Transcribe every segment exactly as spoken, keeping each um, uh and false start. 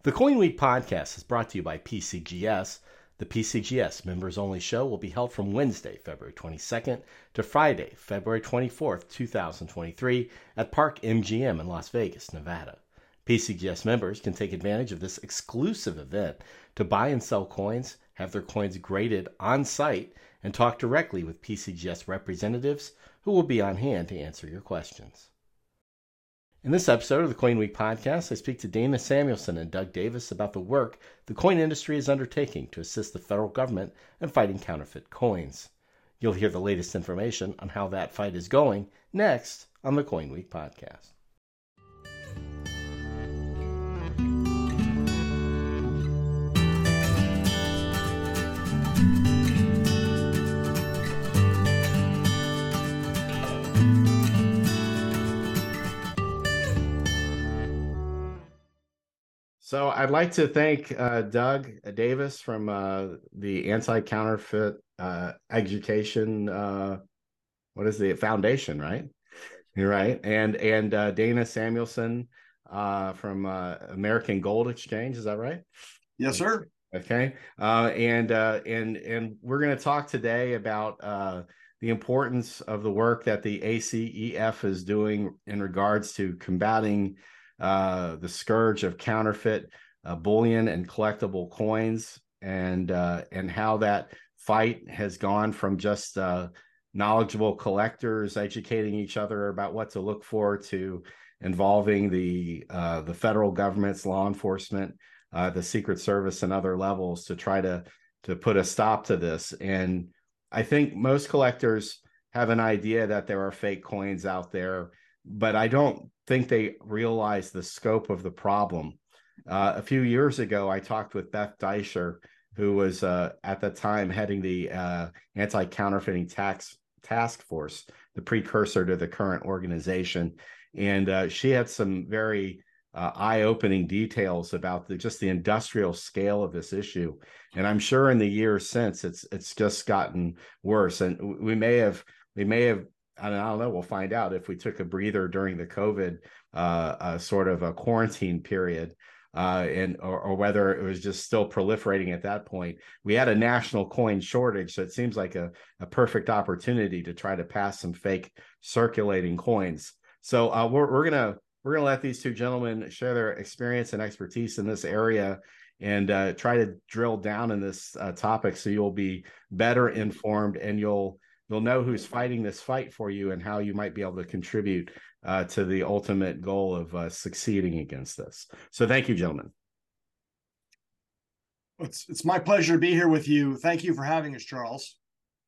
The Coin Week podcast is brought to you by P C G S. The P C G S members only show will be held from Wednesday, February twenty-second to Friday, February twenty-fourth, two thousand twenty-three at Park M G M in Las Vegas, Nevada. P C G S members can take advantage of this exclusive event to buy and sell coins, have their coins graded on site, and talk directly with P C G S representatives who will be on hand to answer your questions. In this episode of the Coin Week podcast, I speak to Dana Samuelson and Doug Davis about the work the coin industry is undertaking to assist the federal government in fighting counterfeit coins. You'll hear the latest information on how that fight is going next on the Coin Week podcast. So I'd like to thank uh, Doug Davis from uh, the Anti-Counterfeit uh, Education, uh, what is the foundation, right? You're right. And and uh, Dana Samuelson uh, from uh, American Gold Exchange, is that right? Yes, sir. Okay. Uh, and uh, and and we're going to talk today about uh, the importance of the work that the A C E F is doing in regards to combating uh the scourge of counterfeit uh, bullion and collectible coins, and uh and how that fight has gone from just uh knowledgeable collectors educating each other about what to look for to involving the uh the federal government's law enforcement, uh the Secret Service, and other levels to try to to put a stop to this. And I think most collectors have an idea that there are fake coins out there, but I don't think they realize the scope of the problem. Uh, a few years ago, I talked with Beth Deisher, who was uh, at the time heading the uh, Anti-Counterfeiting Tax Task Force, the precursor to the current organization. And uh, she had some very uh, eye-opening details about the, just the industrial scale of this issue. And I'm sure in the years since, it's it's just gotten worse. And we may have we may have I don't know, we'll find out if we took a breather during the COVID uh, uh, sort of a quarantine period, uh, and or, or whether it was just still proliferating at that point. We had a national coin shortage, so it seems like a, a perfect opportunity to try to pass some fake circulating coins. So uh, we're we're gonna we're gonna let these two gentlemen share their experience and expertise in this area, and uh, try to drill down in this uh, topic, so you'll be better informed, and you'll You'll know who's fighting this fight for you and how you might be able to contribute uh, to the ultimate goal of uh, succeeding against this. So thank you, gentlemen. It's, it's my pleasure to be here with you. Thank you for having us, Charles.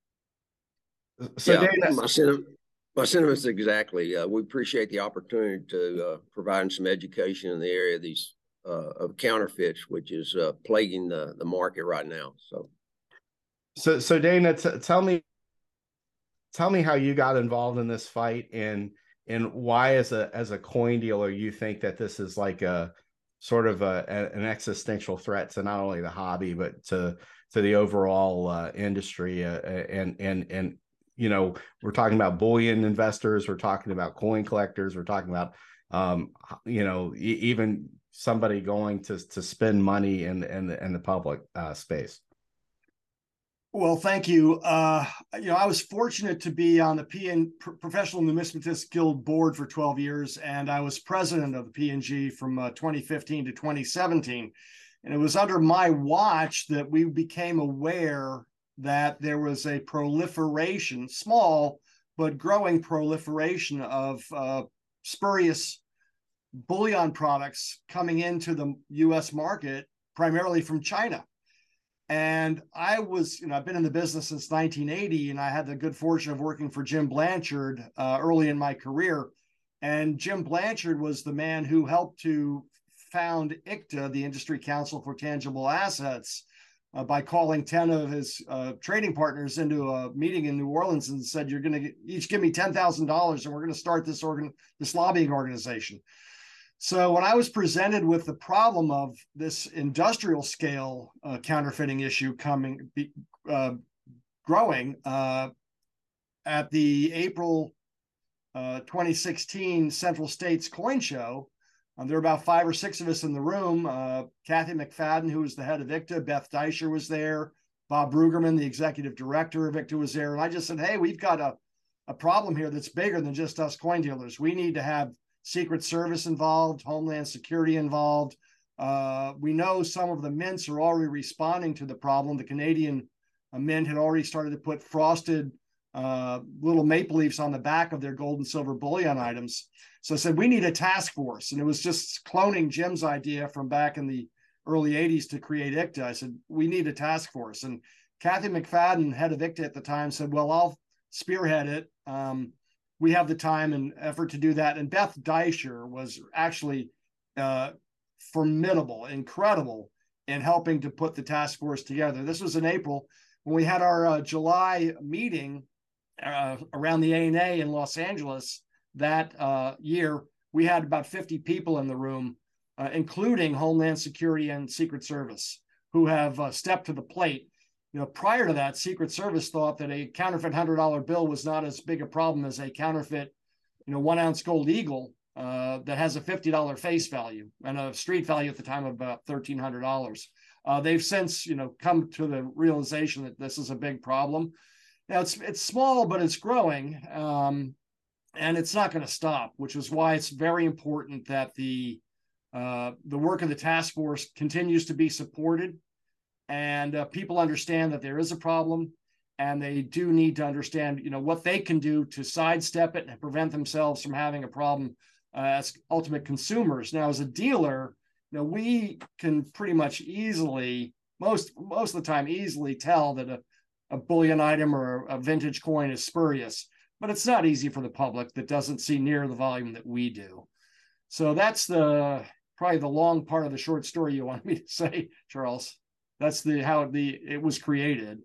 So yeah, Dana, my, sentiment, my sentiments exactly. Uh, we appreciate the opportunity to uh, provide some education in the area of these uh, of counterfeits, which is uh, plaguing the, the market right now. So, so, so Dana, t- tell me, Tell me how you got involved in this fight, and and why, as a as a coin dealer, you think that this is like a sort of a, a an existential threat to not only the hobby but to to the overall uh, industry. Uh, and and and you know, we're talking about bullion investors, we're talking about coin collectors, we're talking about um, you know, e- even somebody going to to spend money in in the, in the public uh, space. Well, thank you. Uh, you know, I was fortunate to be on the P N Professional Numismatist Guild board for twelve years, and I was president of the P N G from uh, twenty fifteen to twenty seventeen. And it was under my watch that we became aware that there was a proliferation, small but growing proliferation of uh, spurious bullion products coming into the U S market, primarily from China. And I was, you know, I've been in the business since nineteen eighty, and I had the good fortune of working for Jim Blanchard uh, early in my career. And Jim Blanchard was the man who helped to found I C T A, the Industry Council for Tangible Assets, uh, by calling ten of his uh, trading partners into a meeting in New Orleans and said, "You're going to each give me ten thousand dollars, and we're going to start this organ, this lobbying organization." So when I was presented with the problem of this industrial scale uh, counterfeiting issue coming, uh, growing uh, at the April uh, twenty sixteen Central States Coin Show, Um, there were about five or six of us in the room. Uh, Kathy McFadden, who was the head of I C T A, Beth Deisher was there, Bob Brueggemann, the executive director of I C T A, was there. And I just said, hey, we've got a, a problem here that's bigger than just us coin dealers. We need to have Secret Service involved, Homeland Security involved. Uh, we know some of the mints are already responding to the problem. The Canadian uh, mint had already started to put frosted uh, little maple leaves on the back of their gold and silver bullion items. So I said, we need a task force. And it was just cloning Jim's idea from back in the early eighties to create I C T A. I said, we need a task force. And Kathy McFadden, head of I C T A at the time, said, well, I'll spearhead it. Um, we have the time and effort to do that. And Beth Deisher was actually uh, formidable, incredible in helping to put the task force together. This was in April when we had our uh, July meeting uh, around the A N A in Los Angeles that uh, year. We had about fifty people in the room, uh, including Homeland Security and Secret Service, who have uh, stepped to the plate. You know, prior to that, Secret Service thought that a counterfeit one hundred dollar bill was not as big a problem as a counterfeit, you know, one ounce gold eagle uh, that has a fifty dollar face value and a street value at the time of about thirteen hundred dollars. Uh, they've since, you know, come to the realization that this is a big problem. Now, it's it's small, but it's growing, um, and it's not going to stop, which is why it's very important that the uh, the work of the task force continues to be supported. And uh, people understand that there is a problem, and they do need to understand, you know, what they can do to sidestep it and prevent themselves from having a problem uh, as ultimate consumers. Now, as a dealer, you know, we can pretty much easily, most most of the time, easily tell that a, a bullion item or a vintage coin is spurious, but it's not easy for the public that doesn't see near the volume that we do. So that's the probably the long part of the short story you want me to say, Charles. That's the how the it was created.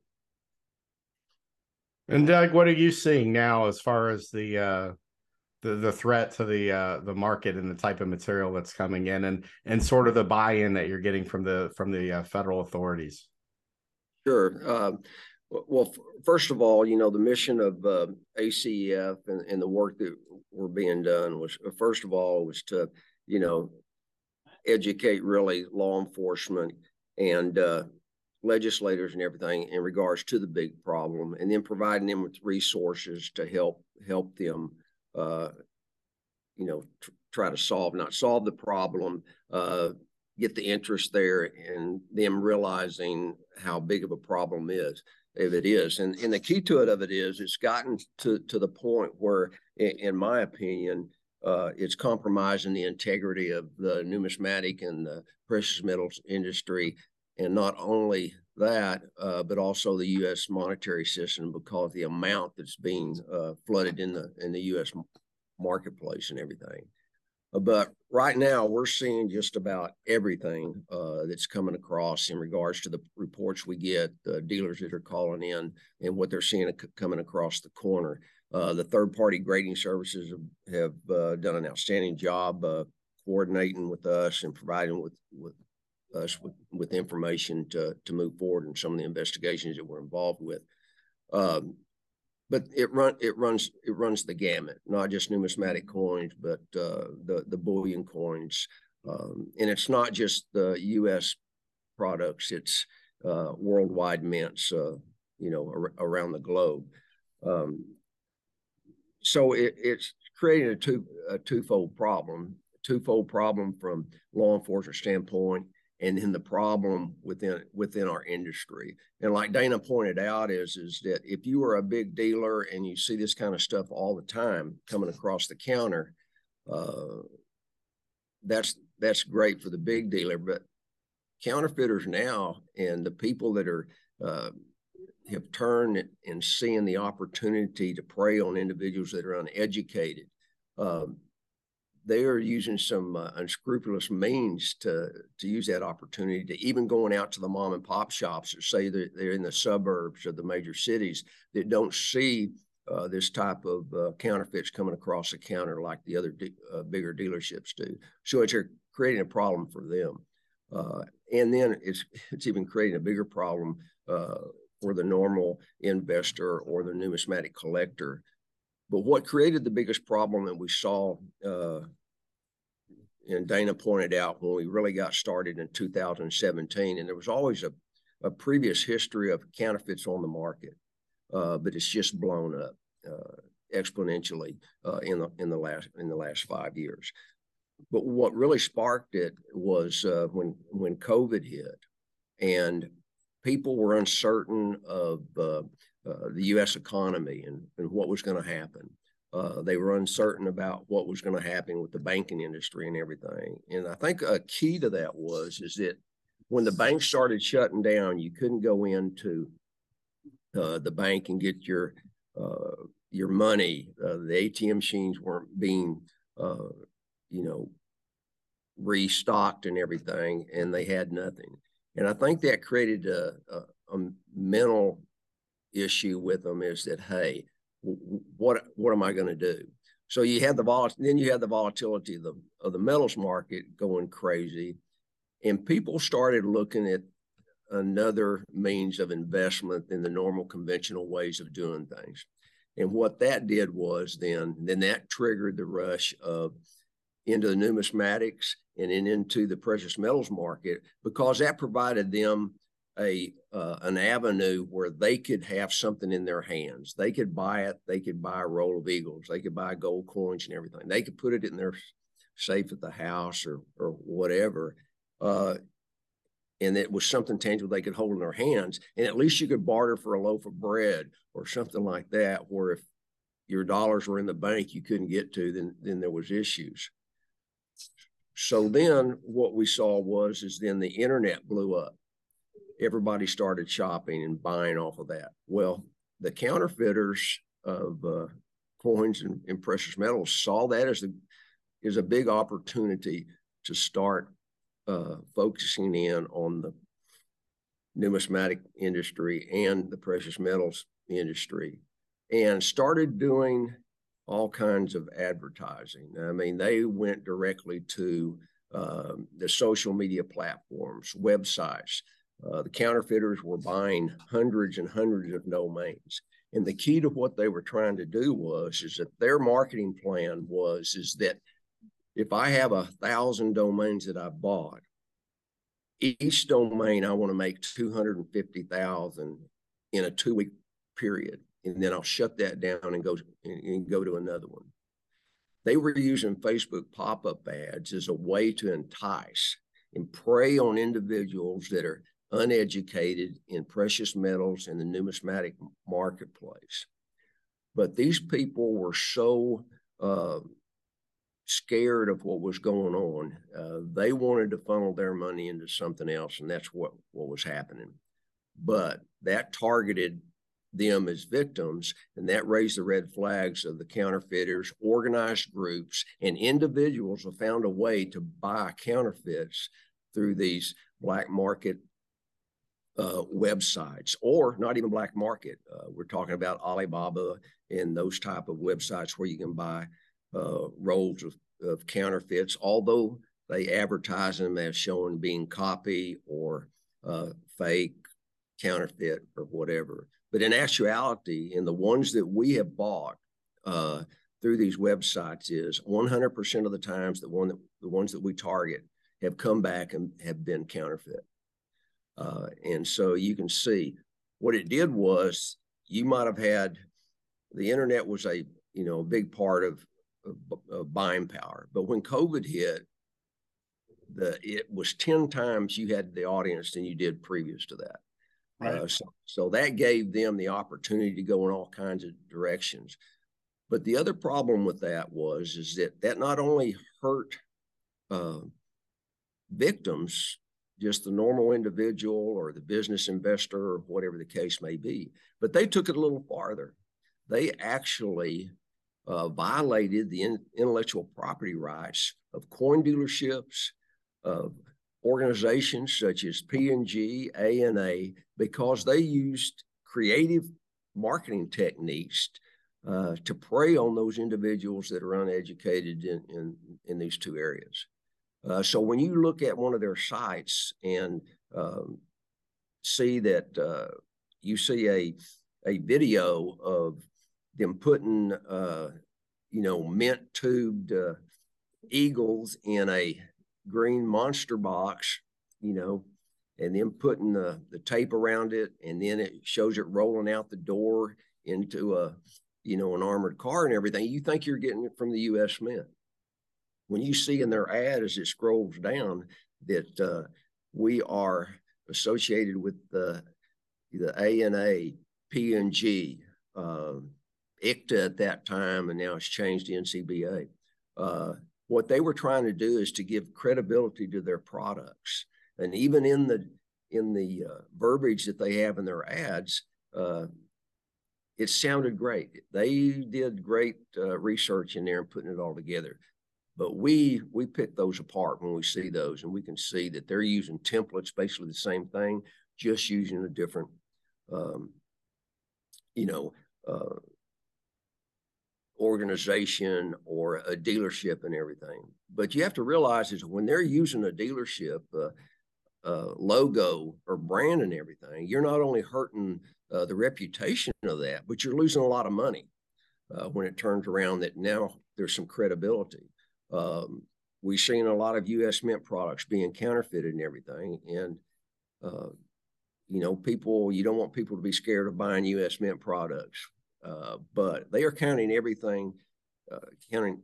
And Doug, what are you seeing now as far as the uh, the the threat to the uh, the market and the type of material that's coming in, and and sort of the buy-in that you're getting from the from the uh, federal authorities? Sure. Uh, well, first of all, you know, the mission of uh, A C E F and, and the work that were being done was, first of all, was to, you know, educate really law enforcement and uh, legislators and everything in regards to the big problem, and then providing them with resources to help help them, uh, you know, tr try to solve, not solve the problem, uh, get the interest there, and them realizing how big of a problem is, if it is. And, and the key to it of it is it's gotten to, to the point where, in, in my opinion, uh, it's compromising the integrity of the numismatic and the precious metals industry. And not only that, uh, but also the U S monetary system, because the amount that's being uh, flooded in the in the U S marketplace and everything. Uh, but right now, we're seeing just about everything uh, that's coming across in regards to the reports we get, the dealers that are calling in, and what they're seeing coming across the corner. Uh, the third-party grading services have, have uh, done an outstanding job uh, coordinating with us and providing with with us with, with information to, to move forward in some of the investigations that we're involved with. Um, but it run it runs it runs the gamut, not just numismatic coins, but uh, the the bullion coins, um, and it's not just the U S products; it's uh, worldwide mints, uh, you know, ar around the globe. Um, so it, it's creating a two a twofold problem, twofold problem from law enforcement standpoint, and then the problem within within our industry. And like Dana pointed out, is is that if you are a big dealer and you see this kind of stuff all the time coming across the counter, uh, that's that's great for the big dealer. But counterfeiters now, and the people that are uh, have turned and seeing the opportunity to prey on individuals that are uneducated, um, they are using some uh, unscrupulous means to to use that opportunity, to even going out to the mom and pop shops that say that they're in the suburbs of the major cities that don't see uh, this type of uh, counterfeits coming across the counter like the other de uh, bigger dealerships do. So it's creating a problem for them. Uh, and then it's, it's even creating a bigger problem uh, for the normal investor or the numismatic collector. But what created the biggest problem that we saw uh, and Dana pointed out when we really got started in two thousand seventeen, and there was always a, a previous history of counterfeits on the market, uh, but it's just blown up uh, exponentially uh, in the in the last in the last five years. But what really sparked it was uh, when when COVID hit, and people were uncertain of uh, uh, the U S economy and, and what was going to happen. Uh, they were uncertain about what was going to happen with the banking industry and everything. And I think a key to that was is that when the banks started shutting down, you couldn't go into uh, the bank and get your uh, your money. Uh, the A T M machines weren't being, uh, you know, restocked and everything, and they had nothing. And I think that created a, a, a mental issue with them is that, hey, what what am I going to do? So you had the vol then you had the volatility of the of the metals market going crazy, and people started looking at another means of investment than the normal conventional ways of doing things. And what that did was then then that triggered the rush of into the numismatics and then into the precious metals market, because that provided them a uh, an avenue where they could have something in their hands. They could buy it. They could buy a roll of eagles. They could buy gold coins and everything. They could put it in their safe at the house or or whatever. Uh, and it was something tangible they could hold in their hands. And at least you could barter for a loaf of bread or something like that, where if your dollars were in the bank you couldn't get to, then, then there was issues. So then what we saw was, is then the internet blew up. Everybody started shopping and buying off of that. Well, the counterfeiters of uh, coins and, and precious metals saw that as a, as a big opportunity to start uh, focusing in on the numismatic industry and the precious metals industry, and started doing all kinds of advertising. I mean, they went directly to uh, the social media platforms, websites. Uh, the counterfeiters were buying hundreds and hundreds of domains. And the key to what they were trying to do was, is that their marketing plan was, is that if I have a thousand domains that I bought, each domain I want to make two hundred fifty thousand in a two week period. And then I'll shut that down and go, and go to another one. They were using Facebook pop-up ads as a way to entice and prey on individuals that are uneducated in precious metals and the numismatic marketplace. But these people were so uh, scared of what was going on. Uh, they wanted to funnel their money into something else, and that's what, what was happening. But that targeted them as victims, and that raised the red flags of the counterfeiters, organized groups, and individuals have found a way to buy counterfeits through these black market uh, websites, or not even black market. Uh, we're talking about Alibaba and those type of websites where you can buy uh, rolls of, of counterfeits, although they advertise them as showing being copy or uh, fake, counterfeit, or whatever. But in actuality, in the ones that we have bought uh, through these websites, is one hundred percent of the times the one that the ones that we target have come back and have been counterfeit. Uh, and so you can see what it did was, you might have had, the internet was a you know a big part of, of, of buying power, but when COVID hit, the it was ten times you had the audience than you did previous to that. Right. Uh, so, so that gave them the opportunity to go in all kinds of directions. But the other problem with that was, is that that not only hurt uh, victims, just the normal individual or the business investor or whatever the case may be, but they took it a little farther. They actually uh, violated the in intellectual property rights of coin dealerships, of organizations such as P and G, A N A, because they used creative marketing techniques uh, to prey on those individuals that are uneducated in, in, in these two areas. Uh, so when you look at one of their sites and um, see that uh, you see a, a video of them putting, uh, you know, mint tubed uh, eagles in a green monster box, you know, and then putting the, the tape around it, and then it shows it rolling out the door into a, you know, an armored car and everything. You think you're getting it from the U S Mint. When you see in their ad as it scrolls down that uh, we are associated with the, the A N A, P and G, uh, I C T A at that time, and now it's changed to N C B A. Uh, what they were trying to do is to give credibility to their products. And even in the in the uh, verbiage that they have in their ads, uh, it sounded great. They did great uh, research in there and putting it all together. But we we pick those apart when we see those, and we can see that they're using templates, basically the same thing, just using a different, um, you know, uh, organization or a dealership and everything. But you have to realize is when they're using a dealership uh, uh, logo or brand and everything, you're not only hurting uh, the reputation of that, but you're losing a lot of money uh, when it turns around that now there's some credibility. Um, we've seen a lot of U S Mint products being counterfeited and everything. And, uh, you know, people, you don't want people to be scared of buying U S Mint products. Uh, but they are counting everything, uh, counting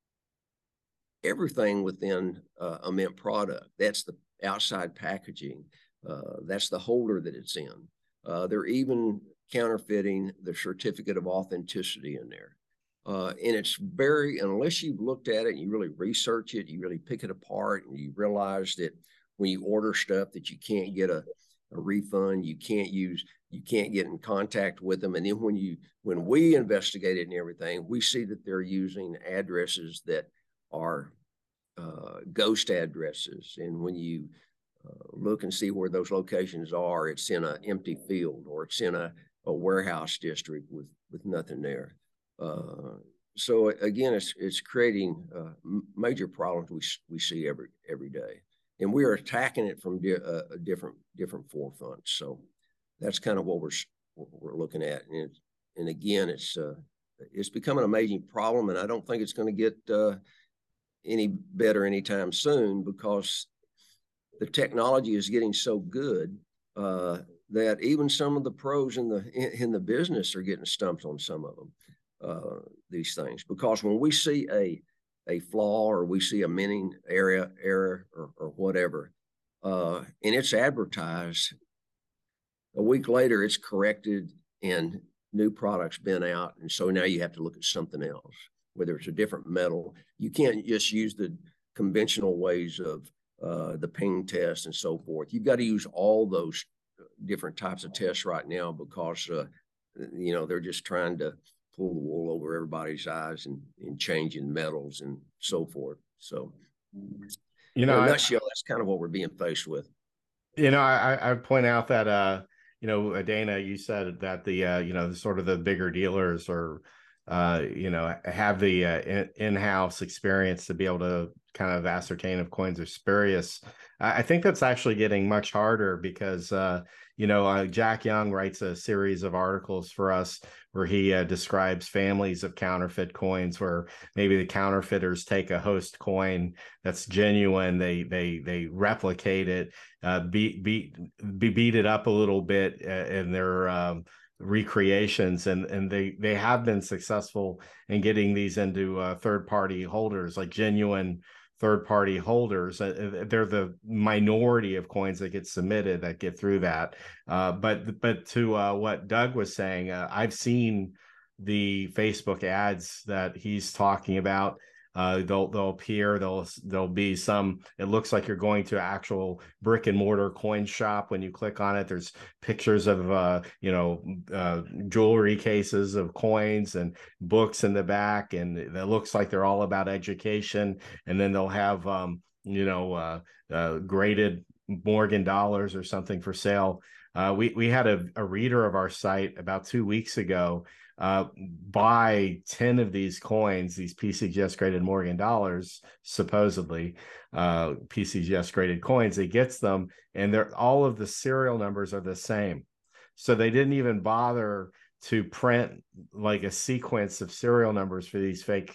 everything within uh, a Mint product. That's the outside packaging. Uh, that's the holder that it's in. Uh, they're even counterfeiting the certificate of authenticity in there. Uh, and it's very, unless you've looked at it and you really research it, you really pick it apart, and you realize that when you order stuff that you can't get a, a refund, you can't use, you can't get in contact with them. And then when you, when we investigate it and everything, we see that they're using addresses that are uh, ghost addresses. And when you uh, look and see where those locations are, it's in an empty field, or it's in a, a warehouse district with, with nothing there. Uh, so again, it's, it's creating uh, major problems we, we see every, every day. And we are attacking it from di uh, different, different forefronts. So that's kind of what we're, what we're looking at. And, it, and again, it's, uh, it's become an amazing problem. And I don't think it's going to get uh, any better anytime soon, because the technology is getting so good uh, that even some of the pros in the, in, in the business are getting stumped on some of them. Uh, these things, because when we see a a flaw, or we see a minting area error or, or whatever, uh, and it's advertised, a week later it's corrected and new products been out, and so now you have to look at something else, whether it's a different metal. You can't just use the conventional ways of uh, the ping test and so forth. You've got to use all those different types of tests right now, because uh, you know, they're just trying to pull the wool over everybody's eyes and, and changing metals and so forth. So, you know, in a nutshell, I, that's kind of what we're being faced with. You know, I, I point out that, uh, you know, Dana, you said that the, uh, you know, the sort of the bigger dealers or, uh, you know, have the uh, in-house experience to be able to kind of ascertain if coins are spurious. I, I think that's actually getting much harder because, uh, you know, uh, Jack Young writes a series of articles for us where he uh, describes families of counterfeit coins, where maybe the counterfeiters take a host coin that's genuine, they they they replicate it, uh, beat beat be beat it up a little bit in their um, recreations, and and they they have been successful in getting these into uh, third party holders, like genuine third-party holders. Uh, they're the minority of coins that get submitted that get through that. Uh, but but to uh, what Doug was saying, uh, I've seen the Facebook ads that he's talking about. Uh, they'll they'll appear. There'll there'll be some. It looks like you're going to an actual brick and mortar coin shop. When you click on it, there's pictures of uh, you know uh, jewelry cases of coins and books in the back, and it looks like they're all about education. And then they'll have um, you know uh, uh, graded Morgan dollars or something for sale. Uh, we we had a, a reader of our site about two weeks ago uh buy ten of these coins, these P C G S graded Morgan dollars, supposedly uh P C G S graded coins. He gets them, and they're all of the serial numbers are the same, so they didn't even bother to print like a sequence of serial numbers for these fake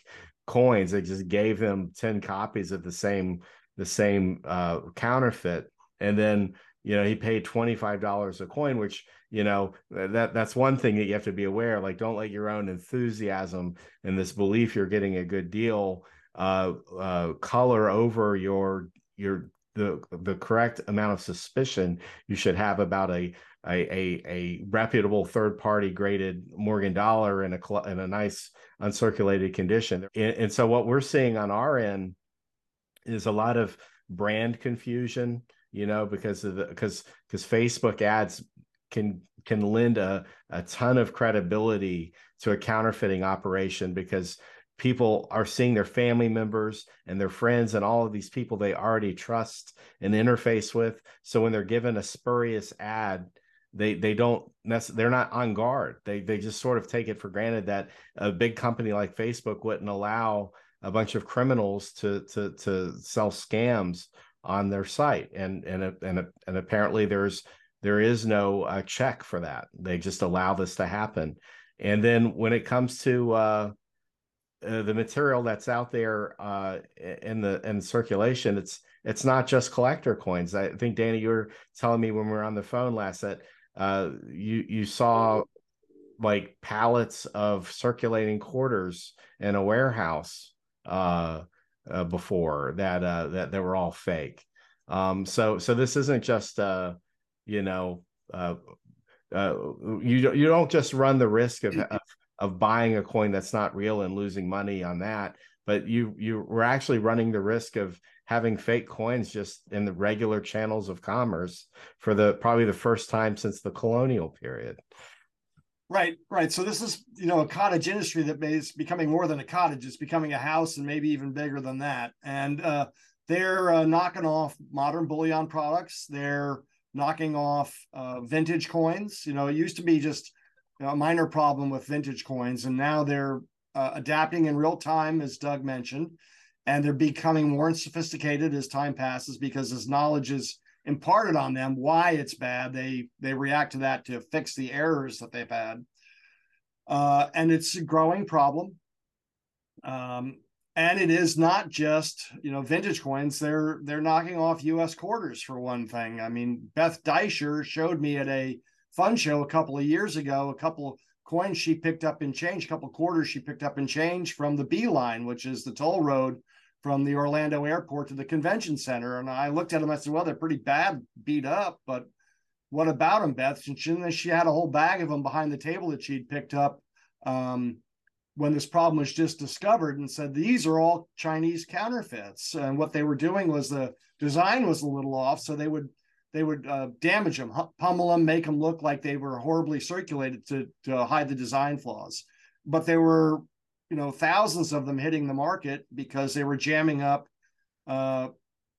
coins. They just gave him ten copies of the same the same uh, counterfeit, and then you know he paid twenty-five dollars a coin, which you know that that's one thing that you have to be aware of. Like, don't let your own enthusiasm and this belief you're getting a good deal uh, uh, color over your your the the correct amount of suspicion you should have about a a a, a reputable third party graded Morgan dollar in a in a nice uncirculated condition. And, and so what we're seeing on our end is a lot of brand confusion, you know, because of the because because Facebook ads can can lend a, a ton of credibility to a counterfeiting operation, because people are seeing their family members and their friends and all of these people they already trust and interface with. So when they're given a spurious ad, they they don't they're not on guard. They they just sort of take it for granted that a big company like Facebook wouldn't allow a bunch of criminals to to to sell scams on their site, and and and and apparently there's there is no uh, check for that. They just allow this to happen. And then when it comes to uh, uh, the material that's out there uh, in the in circulation, it's it's not just collector coins. I think, Danny, you were telling me when we were on the phone last that uh, you you saw like pallets of circulating quarters in a warehouse uh, uh, before that uh, that they were all fake. Um, so so this isn't just uh, you know uh, uh, you you don't just run the risk of, of of buying a coin that's not real and losing money on that, but you you were actually running the risk of having fake coins just in the regular channels of commerce for the probably the first time since the colonial period. Right, right. So this is, you know, a cottage industry that is becoming more than a cottage. It's becoming a house, and maybe even bigger than that. And uh, they're uh, knocking off modern bullion products. They're knocking off uh, vintage coins. You know, it used to be just, you know, a minor problem with vintage coins, and now they're uh, adapting in real time, as Doug mentioned, and they're becoming more sophisticated as time passes, because as knowledge is imparted on them why it's bad, they they react to that to fix the errors that they've had. Uh, and it's a growing problem. Um, and it is not just, you know, vintage coins. They're they're knocking off U S quarters, for one thing. I mean, Beth Deisher showed me at a fun show a couple of years ago a couple of coins she picked up in change, a couple of quarters she picked up in change from the B line, which is the toll road from the Orlando airport to the convention center. And I looked at them, I said, well, they're pretty bad, beat up, but what about them, Beth? And she, she had a whole bag of them behind the table that she'd picked up um, when this problem was just discovered, and said, these are all Chinese counterfeits. And what they were doing was the design was a little off. So they would, they would uh, damage them, pummel them, make them look like they were horribly circulated to, to hide the design flaws. But they were, you know, thousands of them hitting the market because they were jamming up uh,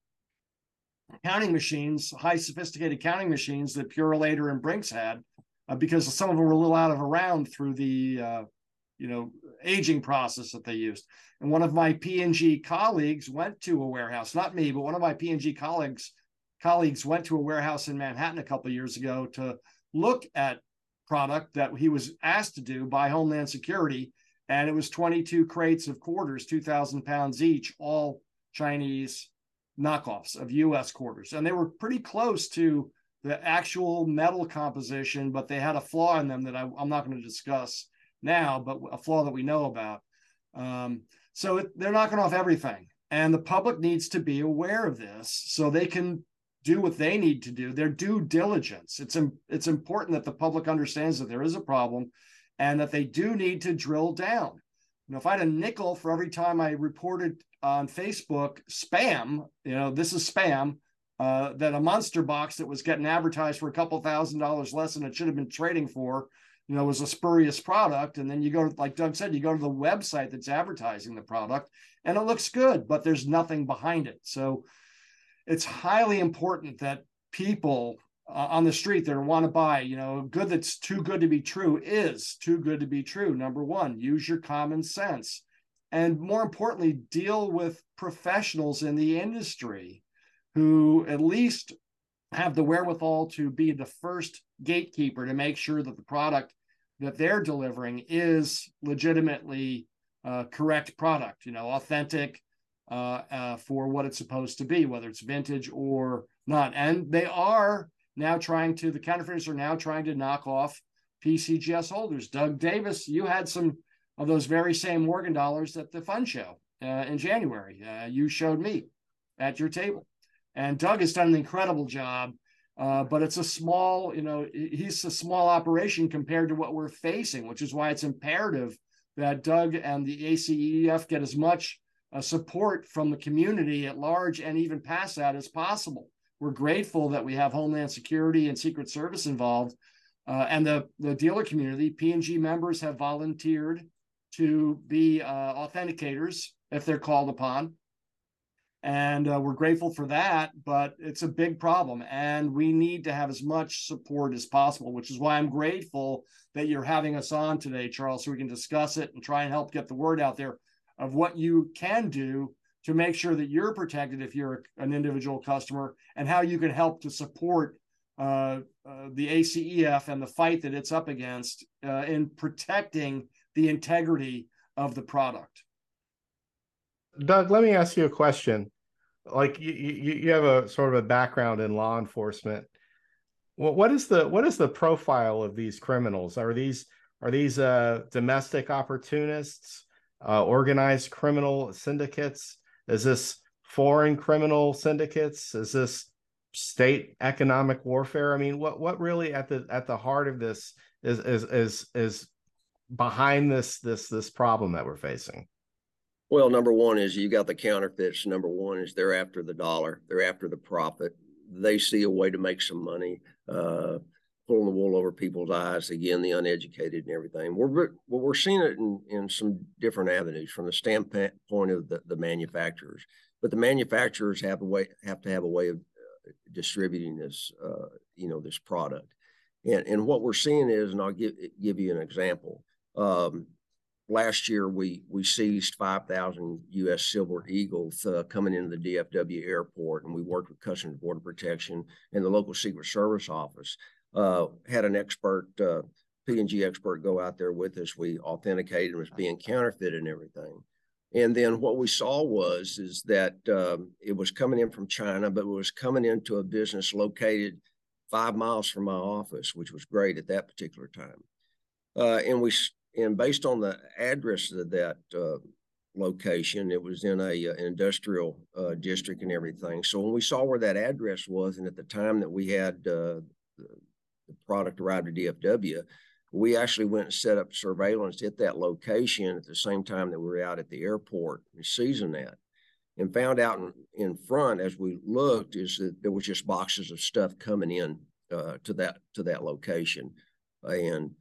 counting machines, high sophisticated counting machines that Purolator and Brinks had, uh, because some of them were a little out of around through the, uh, you know, aging process that they used. And one of my P and G colleagues went to a warehouse, not me, but one of my P and G colleagues colleagues went to a warehouse in Manhattan a couple of years ago to look at product that he was asked to do by Homeland Security. And it was twenty-two crates of quarters, two thousand pounds each, all Chinese knockoffs of U S quarters. And they were pretty close to the actual metal composition, but they had a flaw in them that I, I'm not going to discuss now, but a flaw that we know about. Um, so it, they're knocking off everything. And the public needs to be aware of this so they can do what they need to do, their due diligence. It's, it's important that the public understands that there is a problem, and that they do need to drill down. You know, if I had a nickel for every time I reported on Facebook spam, you know, this is spam, uh, that a monster box that was getting advertised for a couple thousand dollars less than it should have been trading for, you know, was a spurious product. And then you go to, like Doug said, you go to the website that's advertising the product and it looks good, but there's nothing behind it. So it's highly important that people Uh, on the street that want to buy, you know, good that's too good to be true is too good to be true. Number one, use your common sense. And more importantly, deal with professionals in the industry who at least have the wherewithal to be the first gatekeeper to make sure that the product that they're delivering is legitimately uh, correct product, you know, authentic uh, uh, for what it's supposed to be, whether it's vintage or not. And they are now trying to, the counterfeiters are now trying to knock off P C G S holders. Doug Davis, you had some of those very same Morgan dollars at the fun show uh, in January. Uh, you showed me at your table. And Doug has done an incredible job, uh, but it's a small, you know, he's a small operation compared to what we're facing, which is why it's imperative that Doug and the A C E F get as much uh, support from the community at large and even past that as possible. We're grateful that we have Homeland Security and Secret Service involved, uh, and the, the dealer community. P and G members have volunteered to be uh, authenticators if they're called upon. And uh, we're grateful for that, but it's a big problem. And we need to have as much support as possible, which is why I'm grateful that you're having us on today, Charles, so we can discuss it and try and help get the word out there of what you can do to make sure that you're protected if you're an individual customer, and how you can help to support uh, uh, the A C E F and the fight that it's up against uh, in protecting the integrity of the product. Doug, let me ask you a question. Like you, you, you have a sort of a background in law enforcement. What, what is the what is the profile of these criminals? Are these are these uh, domestic opportunists, uh, organized criminal syndicates? Is this foreign criminal syndicates? Is this state economic warfare? I mean, what what really at the at the heart of this is is is is behind this this this problem that we're facing? Well, number one is you got the counterfeits. Number one is they're after the dollar. They're after the profit. They see a way to make some money, uh, pulling the wool over people's eyes. Again, the uneducated and everything. We're well, we're seeing it in, in some different avenues from the standpoint of the, the manufacturers. But the manufacturers have a way have to have a way of uh, distributing this, uh, you know, this product. And and what we're seeing is, and I'll give give you an example. Um, Last year, we we seized five thousand U S Silver Eagles uh, coming into the D F W airport, and we worked with Customs and Border Protection and the local Secret Service office. Uh, had an expert, uh, P and G expert, go out there with us. We authenticated them as being counterfeit and everything. And then what we saw was is that um, it was coming in from China, but it was coming into a business located five miles from my office, which was great at that particular time. Uh, and we And based on the address of that uh, location, it was in a uh, industrial uh, district and everything. So when we saw where that address was, and at the time that we had uh, the, the product arrived at D F W, we actually went and set up surveillance at that location at the same time that we were out at the airport and seizing that, and found out in, in front as we looked is that there was just boxes of stuff coming in uh, to that to that location. And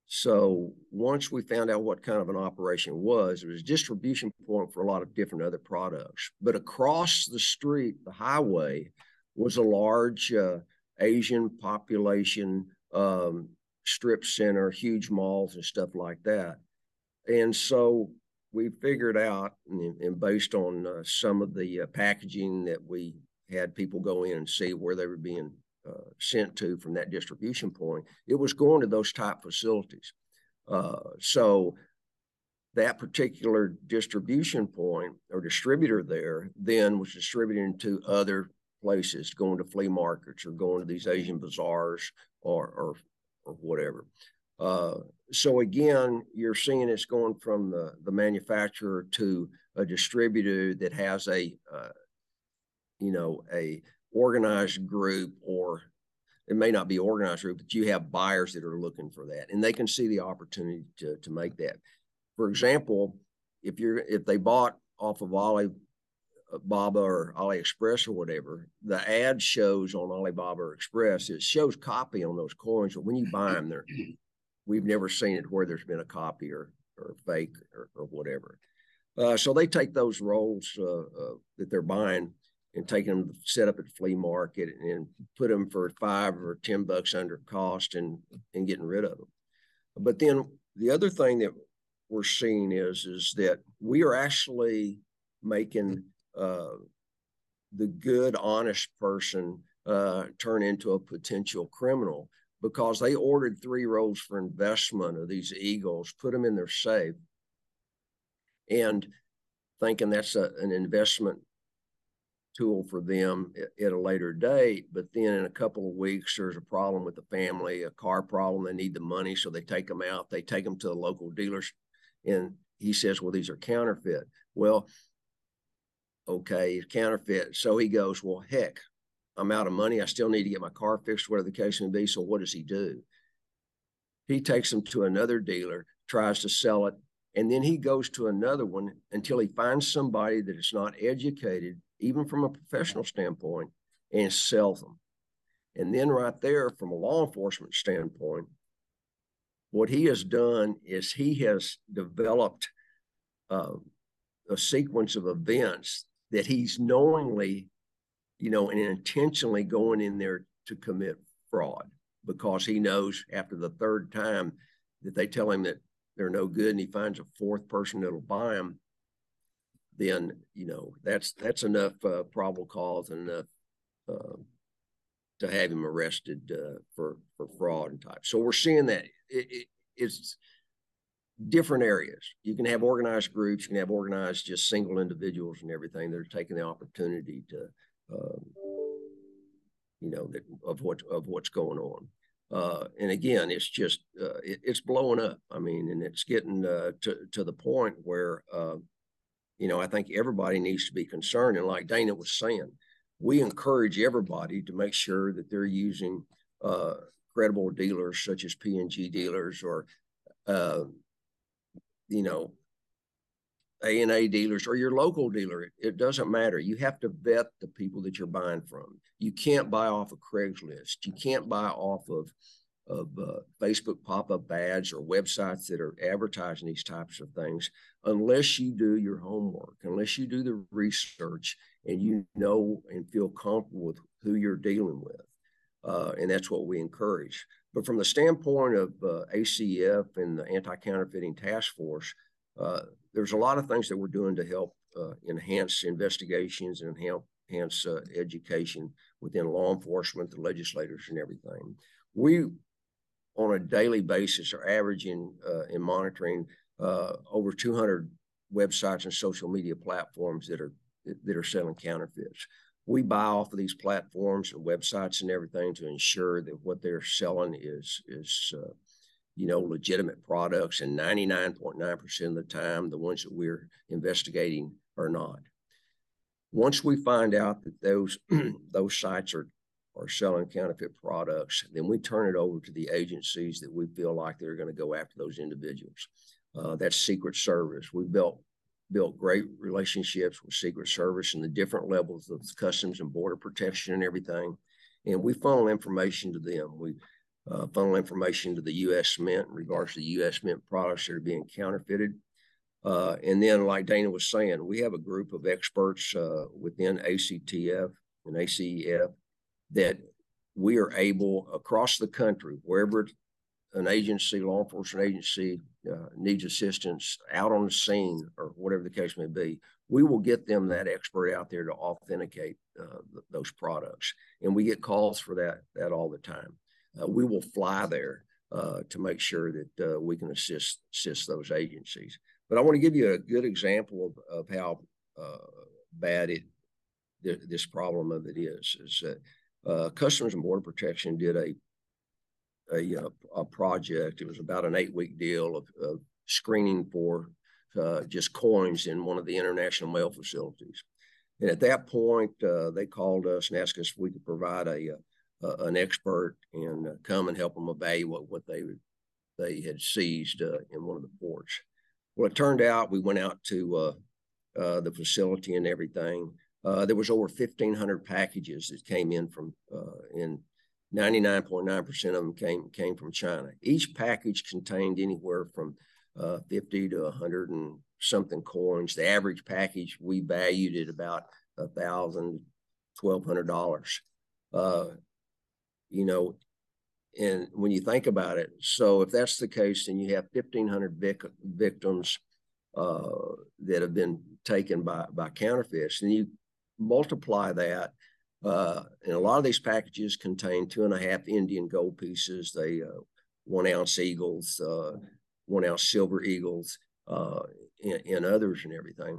so once we found out what kind of an operation it was, it was a distribution point for a lot of different other products. But across the street, the highway, was a large uh, Asian population um, strip center, huge malls and stuff like that. And so we figured out, and, and based on uh, some of the uh, packaging that we had people go in and see where they were being Uh, sent to from that distribution point, it was going to those type facilities. Uh, so that particular distribution point or distributor there then was distributing to other places, going to flea markets or going to these Asian bazaars or or, or whatever. Uh, so again, you're seeing it's going from the, the manufacturer to a distributor that has a, uh, you know, a organized group, or it may not be organized group, but you have buyers that are looking for that, and they can see the opportunity to, to make that. For example, if you're if they bought off of Alibaba or AliExpress or whatever, the ad shows on Alibaba or Express, it shows copy on those coins, but when you buy them, they're, we've never seen it where there's been a copy or, or fake or, or whatever. Uh, so they take those rolls uh, uh, that they're buying and take them set up at the flea market and put them for five or ten bucks under cost and, and getting rid of them. But then the other thing that we're seeing is, is that we are actually making uh, the good, honest person uh, turn into a potential criminal, because they ordered three rolls for investment of these Eagles, put them in their safe, and thinking that's a, an investment tool for them at, at a later date. But then in a couple of weeks, there's a problem with the family, a car problem. They need the money, so they take them out. They take them to the local dealers, and he says, well, these are counterfeit. Well, okay, counterfeit. So he goes, well, heck, I'm out of money. I still need to get my car fixed, whatever the case may be. So what does he do? He takes them to another dealer, tries to sell it, and then he goes to another one until he finds somebody that is not educated, even from a professional standpoint, and sells them. And then right there, from a law enforcement standpoint, what he has done is he has developed uh, a sequence of events that he's knowingly, you know, and intentionally going in there to commit fraud, because he knows after the third time that they tell him that they're no good and he finds a fourth person that'll buy them, then, you know, that's that's enough uh, probable cause and enough uh, to have him arrested uh, for, for fraud and type. So we're seeing that it, it, it's different areas. You can have organized groups, you can have organized just single individuals and everything that are taking the opportunity to, um, you know, that, of what of what's going on. Uh, and again, it's just uh, it, it's blowing up. I mean, and it's getting uh, to to the point where uh, you know, I think everybody needs to be concerned. And like Dana was saying, we encourage everybody to make sure that they're using uh, credible dealers such as P and G dealers or uh, you know, A and A dealers or your local dealer. It, it doesn't matter. You have to vet the people that you're buying from. You can't buy off of Craigslist. You can't buy off of, of uh, Facebook pop-up ads or websites that are advertising these types of things unless you do your homework, unless you do the research and you know and feel comfortable with who you're dealing with. Uh, and that's what we encourage. But from the standpoint of uh, A C F and the Anti-Counterfeiting Task Force, uh, there's a lot of things that we're doing to help uh, enhance investigations and help enhance uh, education within law enforcement, the legislators, and everything. We, on a daily basis, are averaging uh, and monitoring uh, over two hundred websites and social media platforms that are that are selling counterfeits. We buy off of these platforms and websites and everything to ensure that what they're selling is is uh, you know, legitimate products, and ninety-nine point nine percent of the time, the ones that we're investigating are not. Once we find out that those those sites are are selling counterfeit products, then we turn it over to the agencies that we feel like they're going to go after those individuals. Uh, that's Secret Service. We built built great relationships with Secret Service and the different levels of Customs and Border Protection and everything, and we funnel information to them. We Uh, funnel information to the U S Mint in regards to the U S Mint products that are being counterfeited. Uh, and then, like Dana was saying, we have a group of experts uh, within A C T F and A C E F that we are able across the country, wherever an agency, law enforcement agency uh, needs assistance out on the scene or whatever the case may be, we will get them that expert out there to authenticate uh, th those products. And we get calls for that, that all the time. Uh, we will fly there uh, to make sure that uh, we can assist assist those agencies. But I want to give you a good example of, of how uh, bad it th this problem of it is. Is that uh, Customs and Border Protection did a, a a project. It was about an eight week deal of, of screening for uh, just coins in one of the international mail facilities. And at that point, uh, they called us and asked us if we could provide a, a Uh, an expert and uh, come and help them evaluate what they they had seized uh, in one of the ports. Well, it turned out we went out to uh, uh, the facility and everything. Uh, there was over fifteen hundred packages that came in from, uh, and ninety-nine point nine percent of them came came from China. Each package contained anywhere from uh, fifty to a hundred and something coins. The average package we valued at about a thousand, twelve hundred dollars. Uh, You know, and when you think about it, so if that's the case, then you have fifteen hundred vic victims uh, that have been taken by, by counterfeits. And you multiply that, uh, and a lot of these packages contain two and a half Indian gold pieces, they uh, one ounce eagles, uh, one ounce silver eagles. uh, and, and others and everything.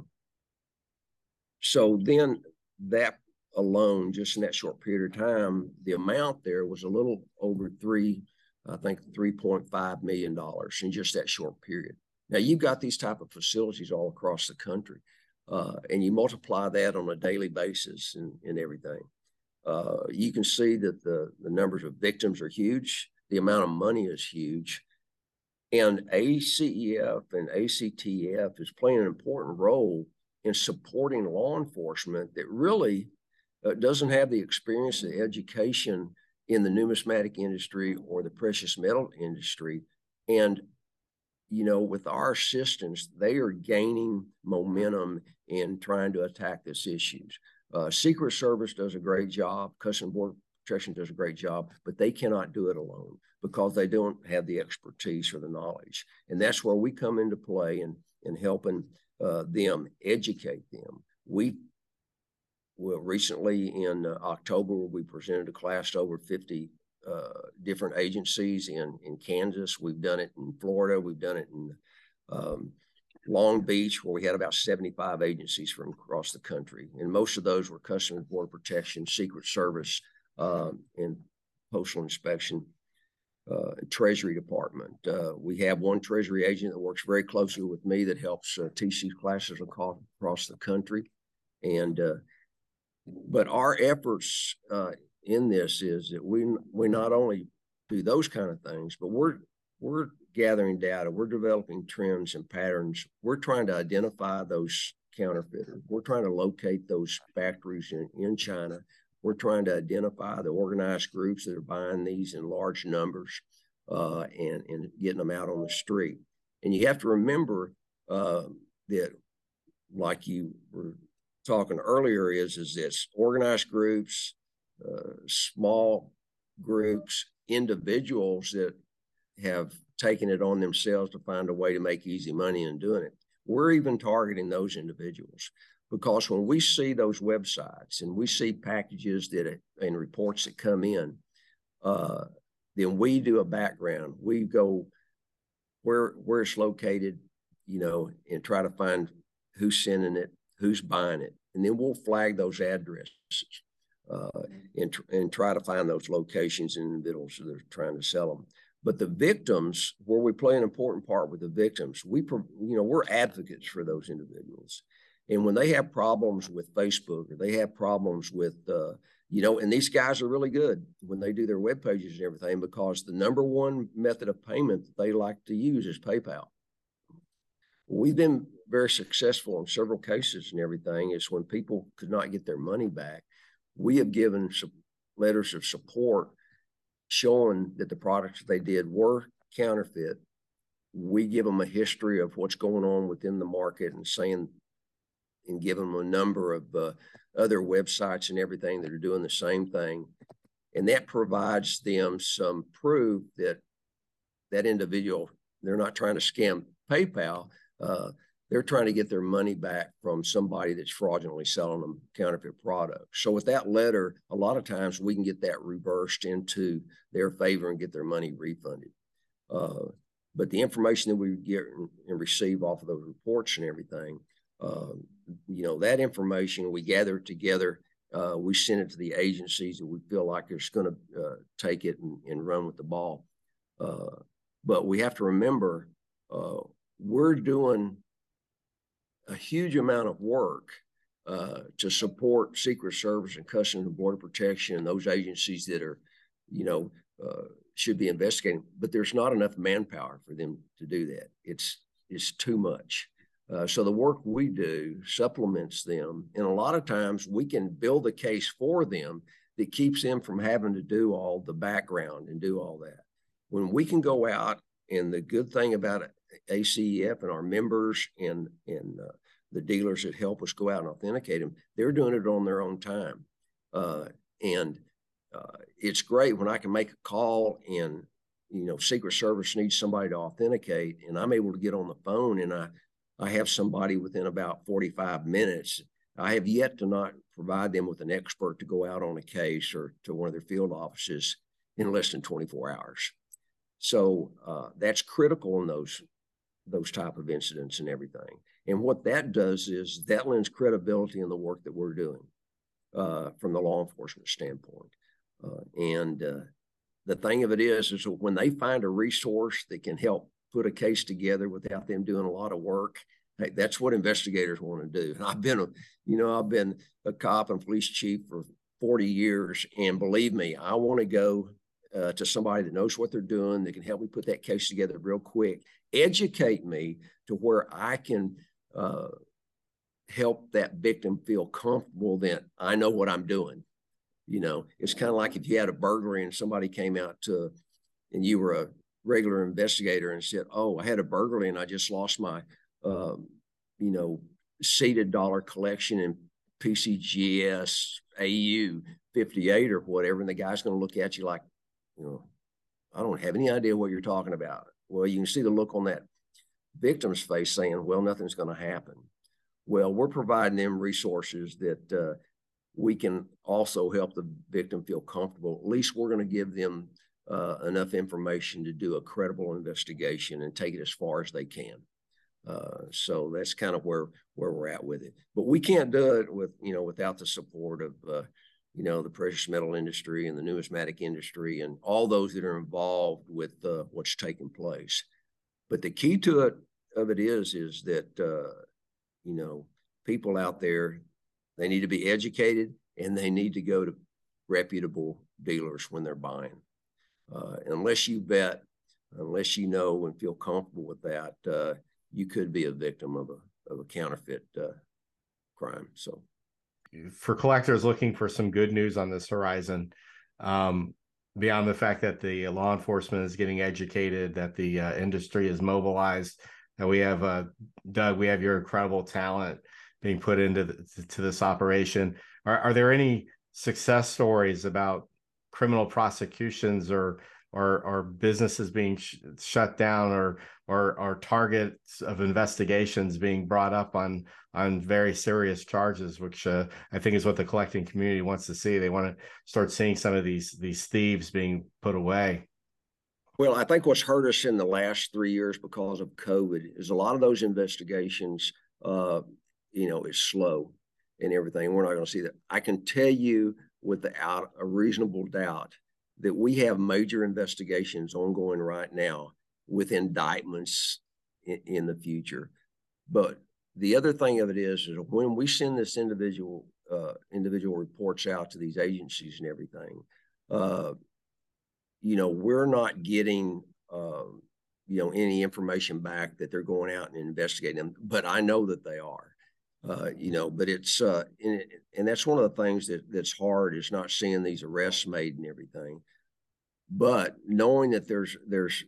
So then that alone, just in that short period of time, the amount there was a little over three, I think three point five million dollars in just that short period. Now you've got these type of facilities all across the country, uh, and you multiply that on a daily basis and, and everything. Uh, you can see that the, the numbers of victims are huge. The amount of money is huge. And A C E F and A C T F is playing an important role in supporting law enforcement that really uh, doesn't have the experience, the education in the numismatic industry or the precious metal industry. And, you know, with our assistance, they are gaining momentum in trying to attack these issues. Uh, Secret Service does a great job. Customs and Border Protection does a great job, but they cannot do it alone because they don't have the expertise or the knowledge. And that's where we come into play in, in helping uh, them, educate them. We, well, recently in uh, October, we presented a class to over fifty uh, different agencies in, in Kansas. We've done it in Florida. We've done it in um, Long Beach, where we had about seventy-five agencies from across the country. And most of those were Customs and Border Protection, Secret Service, um, and Postal Inspection, uh, Treasury Department. Uh, we have one Treasury agent that works very closely with me that helps uh, teach these classes across, across the country. And, uh, but our efforts uh, in this is that we, we not only do those kind of things, but we're, we're gathering data, we're developing trends and patterns. We're trying to identify those counterfeiters. We're trying to locate those factories in, in China. We're trying to identify the organized groups that are buying these in large numbers uh, and, and getting them out on the street. And you have to remember uh, that, like you were talking earlier, is, is this organized groups, uh, small groups, individuals that have taken it on themselves to find a way to make easy money in doing it. We're even targeting those individuals because when we see those websites and we see packages that and reports that come in, uh, then we do a background. We go where where it's located, you know, and try to find who's sending it, who's buying it, and then we'll flag those addresses uh, and and try to find those locations and individuals that are trying to sell them. But the victims, where we play an important part with the victims, we, you know, we're advocates for those individuals. And when they have problems with Facebook or they have problems with, uh, you know, and these guys are really good when they do their web pages and everything, because the number one method of payment that they like to use is PayPal. We've been very successful in several cases and everything. Is when people could not get their money back, we have given some letters of support showing that the products they did were counterfeit. We give them a history of what's going on within the market and saying, and give them a number of uh, other websites and everything that are doing the same thing. And that provides them some proof that that individual, they're not trying to scam PayPal. Uh, they're trying to get their money back from somebody that's fraudulently selling them counterfeit products. So with that letter, a lot of times we can get that reversed into their favor and get their money refunded. Uh, but the information that we get and receive off of those reports and everything, uh, you know, that information we gather together, uh, we send it to the agencies that we feel like are going to uh, take it and, and run with the ball. Uh, but we have to remember, uh, we're doing a huge amount of work uh, to support Secret Service and Customs and Border Protection and those agencies that are, you know, uh, should be investigating, but there's not enough manpower for them to do that. It's, it's too much. Uh, so the work we do supplements them. And a lot of times we can build a case for them that keeps them from having to do all the background and do all that. When we can go out, and the good thing about it, A C E F and our members and, and uh, the dealers that help us go out and authenticate them, they're doing it on their own time. Uh, and uh, it's great when I can make a call and, you know, Secret Service needs somebody to authenticate, and I'm able to get on the phone and I, I have somebody within about forty-five minutes. I have yet to not provide them with an expert to go out on a case or to one of their field offices in less than twenty-four hours. So uh, that's critical in those those type of incidents and everything. And what that does is that lends credibility in the work that we're doing uh, from the law enforcement standpoint. Uh, and uh, the thing of it is, is when they find a resource that can help put a case together without them doing a lot of work, hey, that's what investigators want to do. And I've been, a, you know, I've been a cop and police chief for forty years. And believe me, I want to go uh, to somebody that knows what they're doing, that can help me put that case together real quick, educate me to where I can uh, help that victim feel comfortable that I know what I'm doing. You know, it's kind of like if you had a burglary and somebody came out to, and you were a regular investigator and said, oh, I had a burglary and I just lost my, um, you know, seated dollar collection in P C G S A U fifty-eight or whatever. And the guy's going to look at you like, you know, I don't have any idea what you're talking about. Well, you can see the look on that victim's face saying, well, nothing's going to happen. Well, we're providing them resources that uh, we can also help the victim feel comfortable. At least we're going to give them uh, enough information to do a credible investigation and take it as far as they can. Uh, so that's kind of where, where we're at with it. But we can't do it with, you know, without the support of, uh, you know, the precious metal industry and the numismatic industry and all those that are involved with uh, what's taking place. But the key to it of it is, is that, uh, you know, people out there, they need to be educated and they need to go to reputable dealers when they're buying. Uh, unless you vet, unless you know and feel comfortable with that, uh, you could be a victim of a, of a counterfeit uh, crime. So for collectors looking for some good news on this horizon, um, beyond the fact that the law enforcement is getting educated, that the uh, industry is mobilized, that we have, uh, Doug, we have your incredible talent being put into the, to this operation. Are, are there any success stories about criminal prosecutions or or, or businesses being sh shut down or, or or targets of investigations being brought up on on very serious charges, which uh, I think is what the collecting community wants to see. They want to start seeing some of these these thieves being put away. Well, I think what's hurt us in the last three years because of COVID is a lot of those investigations, uh, you know, is slow and everything. We're not going to see that. I can tell you without a reasonable doubt that we have major investigations ongoing right now with indictments in, in the future. But the other thing of it is, is when we send this individual uh, individual reports out to these agencies and everything, uh, you know, we're not getting, uh, you know, any information back that they're going out and investigating them. But I know that they are. Uh, you know, but it's, uh, and, and that's one of the things that that's hard is not seeing these arrests made and everything. But knowing that there's, there's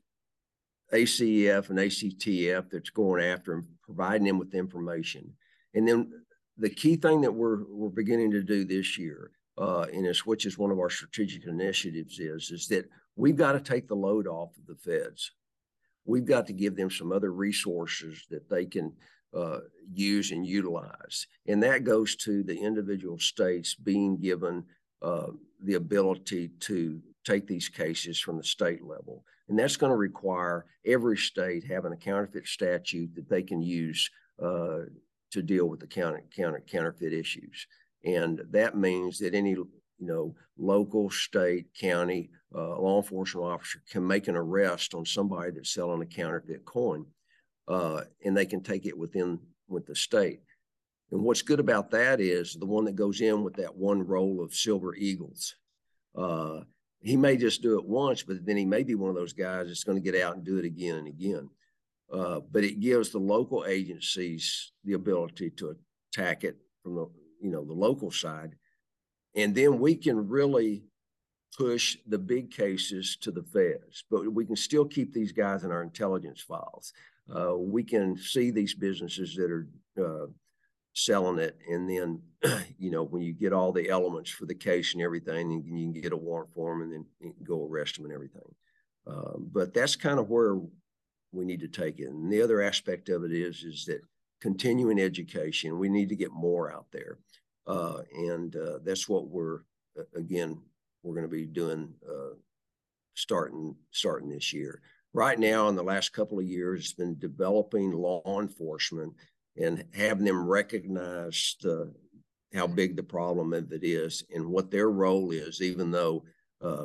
A C E F and A C T F that's going after them, providing them with information. And then the key thing that we're, we're beginning to do this year, uh, and it's, which is one of our strategic initiatives is, is that we've got to take the load off of the feds. We've got to give them some other resources that they can Uh, use and utilize. And that goes to the individual states being given uh, the ability to take these cases from the state level. And that's going to require every state having a counterfeit statute that they can use uh, to deal with the counter, counter, counterfeit issues. And that means that any, you know, local, state, county uh, law enforcement officer can make an arrest on somebody that's selling a counterfeit coin. Uh, and they can take it within with the state. And what's good about that is the one that goes in with that one roll of Silver Eagles. Uh, he may just do it once, but then he may be one of those guys that's going to get out and do it again and again. Uh, but it gives the local agencies the ability to attack it from the, you know, the local side. And then we can really push the big cases to the feds, but we can still keep these guys in our intelligence files. Uh, we can see these businesses that are uh, selling it. And then, you know, when you get all the elements for the case and everything, and you can get a warrant for them and then you can go arrest them and everything. Uh, but that's kind of where we need to take it. And the other aspect of it is, is that continuing education, we need to get more out there. Uh, and uh, that's what we're, again, we're going to be doing uh, starting, starting this year. right now, in the last couple of years, it's been developing law enforcement and having them recognize the, how big the problem of it is and what their role is, even though uh,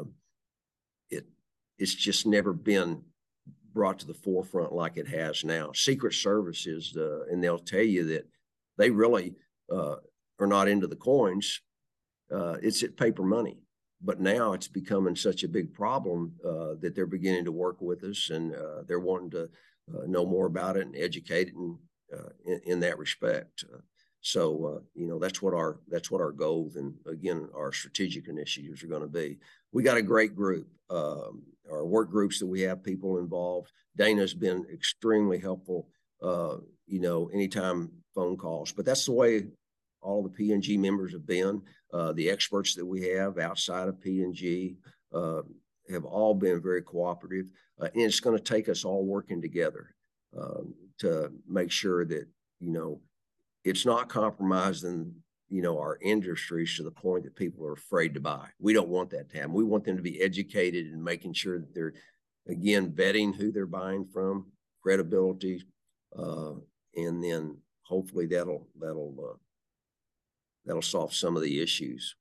it it's just never been brought to the forefront like it has now. Secret Services, uh, and they'll tell you that they really uh, are not into the coins. Uh, it's at paper money. But now it's becoming such a big problem uh, that they're beginning to work with us, and uh, they're wanting to uh, know more about it and educate it in, uh, in, in that respect. Uh, so, uh, you know, that's what our that's what our goals and, again, our strategic initiatives are going to be. We got a great group. Um, our work groups that we have people involved. Dana's been extremely helpful, uh, you know, anytime phone calls. But that's the way all the P and G members have been. Uh, the experts that we have outside of P and G uh, have all been very cooperative. Uh, and it's going to take us all working together um, to make sure that, you know, it's not compromising, you know, our industries to the point that people are afraid to buy. We don't want that to happen. We want them to be educated and making sure that they're, again, vetting who they're buying from, credibility, uh, and then hopefully that'll, that'll, uh, that'll solve some of the issues.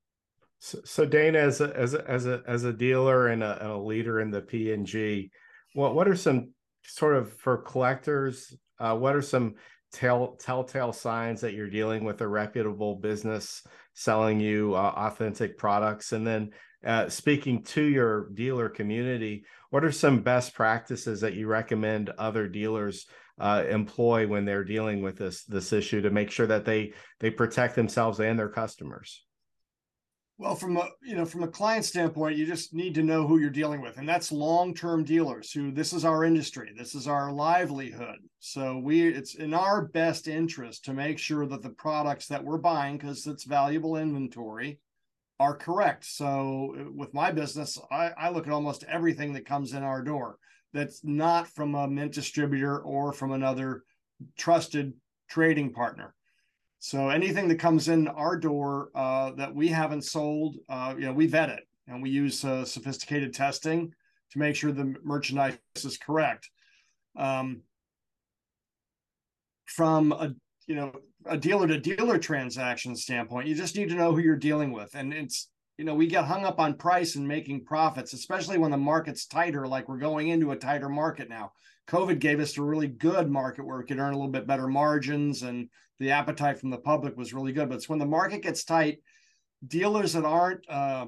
So, so Dana, as a as a as a as a dealer and a, and a leader in the P and G, what what are some sort of, for collectors, uh, what are some tell telltale signs that you're dealing with a reputable business selling you uh, authentic products? And then uh, speaking to your dealer community, what are some best practices that you recommend other dealers Uh, employ when they're dealing with this this issue to make sure that they they protect themselves and their customers? Well, from a you know from a client standpoint, you just need to know who you're dealing with, and that's long-term dealers who, this is our industry, this is our livelihood. So we it's in our best interest to make sure that the products that we're buying, because it's valuable inventory, are correct. So with my business, I, I look at almost everything that comes in our door that's not from a mint distributor or from another trusted trading partner. So anything that comes in our door uh, that we haven't sold, uh, you know, we vet it, and we use uh, sophisticated testing to make sure the merchandise is correct. Um, from a you know a dealer to dealer transaction standpoint, you just need to know who you're dealing with, and it's you know, we get hung up on price and making profits, especially when the market's tighter, like we're going into a tighter market now. COVID gave us a really good market where we could earn a little bit better margins, and the appetite from the public was really good. But it's when the market gets tight, dealers that aren't uh,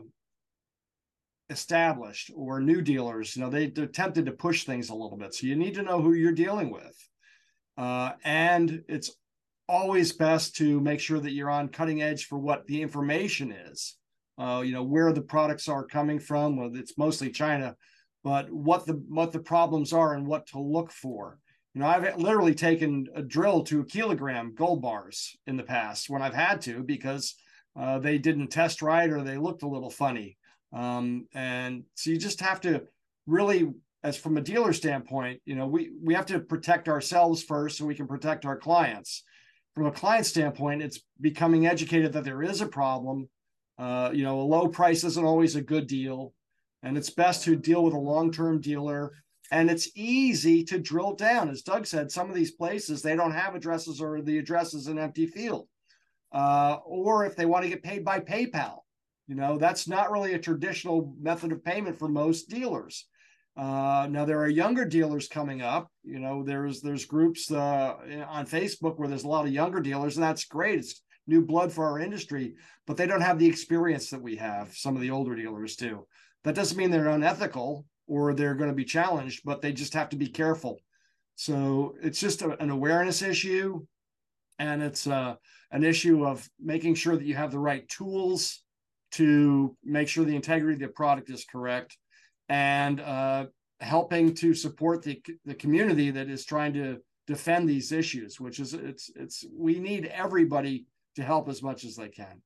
established or new dealers, you know, they, they're tempted to push things a little bit. So you need to know who you're dealing with. Uh, and it's always best to make sure that you're on cutting edge for what the information is. Uh, you know, where the products are coming from. Well, it's mostly China, but what the what the problems are and what to look for. You know, I've literally taken a drill to a kilogram gold bars in the past when I've had to, because uh, they didn't test right or they looked a little funny. Um, and so you just have to really, as from a dealer standpoint, you know, we we have to protect ourselves first so we can protect our clients. From a client standpoint, it's becoming educated that there is a problem. Uh, you know, a low price isn't always a good deal, and it's best to deal with a long-term dealer. And it's easy to drill down. As Doug said, some of these places, they don't have addresses, or the address is an empty field. Uh, or if they want to get paid by PayPal, you know, that's not really a traditional method of payment for most dealers. Uh, now, there are younger dealers coming up. You know, there's there's groups uh, on Facebook where there's a lot of younger dealers, and that's great. It's new blood for our industry, but they don't have the experience that we have. Some of the older dealers do. That doesn't mean they're unethical or they're going to be challenged, but they just have to be careful. So it's just a, an awareness issue, and it's uh, an issue of making sure that you have the right tools to make sure the integrity of the product is correct, and uh, helping to support the the community that is trying to defend these issues, which is it's it's we need everybody to help as much as they can.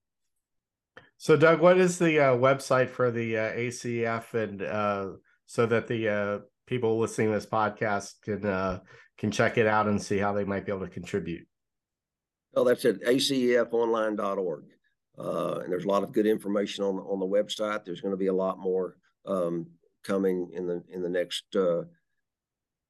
So, Doug, what is the uh, website for the uh, A C E F, and uh, so that the uh, people listening to this podcast can uh, can check it out and see how they might be able to contribute? Well, that's at A C E F online dot org, uh, and there's a lot of good information on on the website. There's going to be a lot more um, coming in the in the next uh,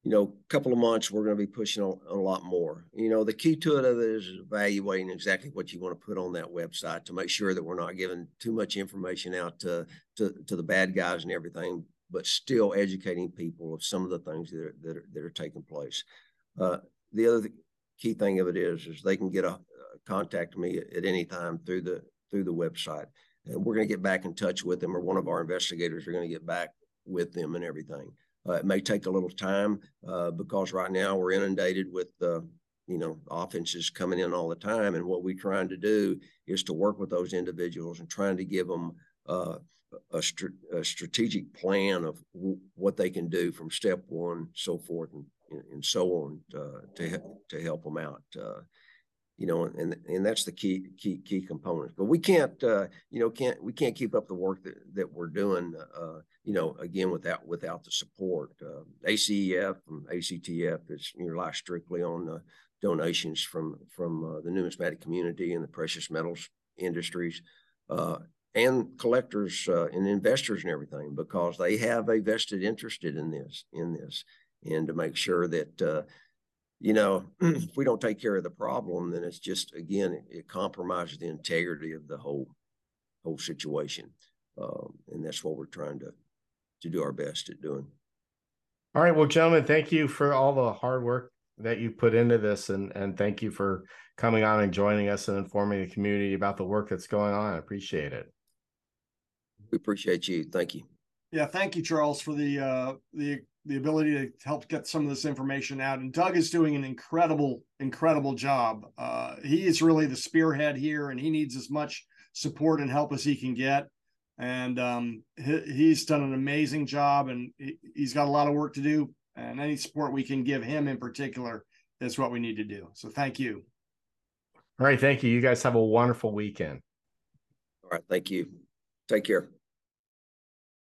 you know, a couple of months, we're going to be pushing on, on a lot more. You know, the key to it is evaluating exactly what you want to put on that website to make sure that we're not giving too much information out to, to, to the bad guys and everything, but still educating people of some of the things that are, that are, that are taking place. Uh, the other key thing of it is, is they can get a, uh, contact me at, at any time through the, through the website. And we're going to get back in touch with them, or one of our investigators are going to get back with them and everything. Uh, it may take a little time uh, because right now we're inundated with, uh, you know, offenses coming in all the time. And what we're trying to do is to work with those individuals and trying to give them uh, a, str a strategic plan of w what they can do from step one, so forth and, and so on uh, to, to help them out. Uh, you know, and and that's the key key key components. But we can't, uh, you know, can't we can't keep up the work that, that we're doing, uh, you know, again without without the support. Uh, A C E F and A C T F is, you know, rely strictly on uh, donations from from uh, the numismatic community and the precious metals industries, uh, and collectors uh, and investors and everything, because they have a vested interest in this in this, and to make sure that. Uh, You know, if we don't take care of the problem, then it's just, again, it, it compromises the integrity of the whole whole situation. Um, and that's what we're trying to, to do our best at doing. All right. Well, gentlemen, thank you for all the hard work that you put into this. And, and thank you for coming on and joining us and informing the community about the work that's going on. I appreciate it. We appreciate you. Thank you. Yeah, thank you, Charles, for the uh, the the ability to help get some of this information out. And Doug is doing an incredible, incredible job. Uh, he is really the spearhead here, and he needs as much support and help as he can get. And um, he, he's done an amazing job, and he, he's got a lot of work to do. And any support we can give him in particular is what we need to do. So thank you. All right. Thank you. You guys have a wonderful weekend. All right. Thank you. Take care.